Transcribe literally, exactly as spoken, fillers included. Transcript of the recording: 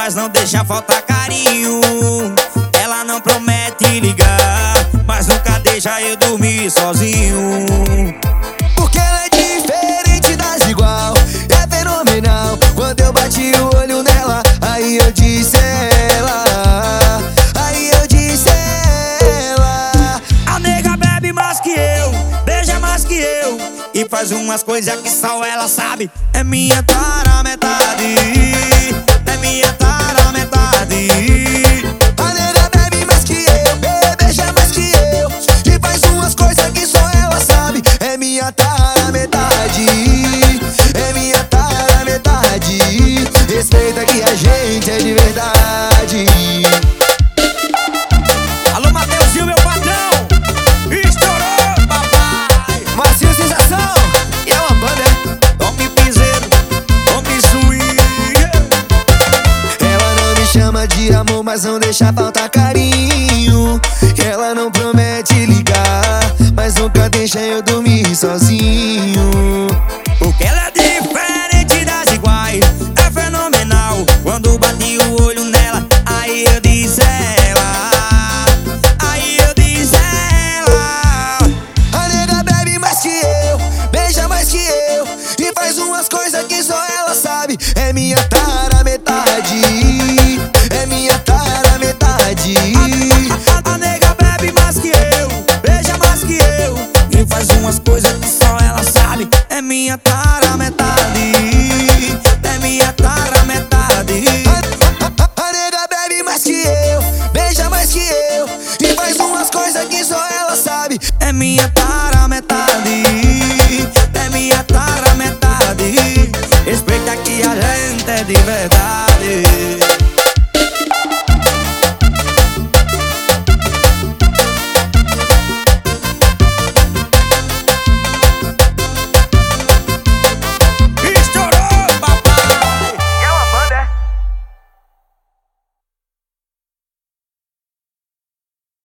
mas não deixa faltar carinho. Ela não promete ligar, mas nunca deixa eu dormir sozinho. Porque ela é diferente das igual, é fenomenal. Quando eu bati o olho nela, aí eu disse ela, aí eu disse ela. A nega bebe mais que eu, beija mais que eu, e faz umas coisas que só ela sabe. É minha tara metade, é minha tara metade. A nega bebe mais que eu, beija mais que eu, e faz umas coisas que só ela sabe. É minha tara metade, é minha tara metade. Respeita que a gente é de verdade. Alô, Mateuzinho, meu patrão, estourou, papai. Marcinho Sensação, e é uma banda, né? Tome piseiro, tome swing. Ela não me chama de amor, mas não deixa faltar carinho. Ela não promete ligar, mas nunca deixa eu dormir sozinho. Porque ela é diferente das iguais, é fenomenal. Quando bati o olho nela, aí eu disse ela, aí eu disse ela. A nega bebe mais que eu, beija mais que eu, e faz umas coisas que só ela sabe. É minha tara metade, é minha tara metade. A, a, a nega bebe mais que eu, beija mais que eu, e faz umas coisas que só ela sabe. É minha tara metade, é minha tara metade. A, a, a nega bebe mais que eu, beija mais que eu, e faz umas coisas que só ela sabe. É minha tara metade, é minha tara metade. Respeita que a gente é de verdade.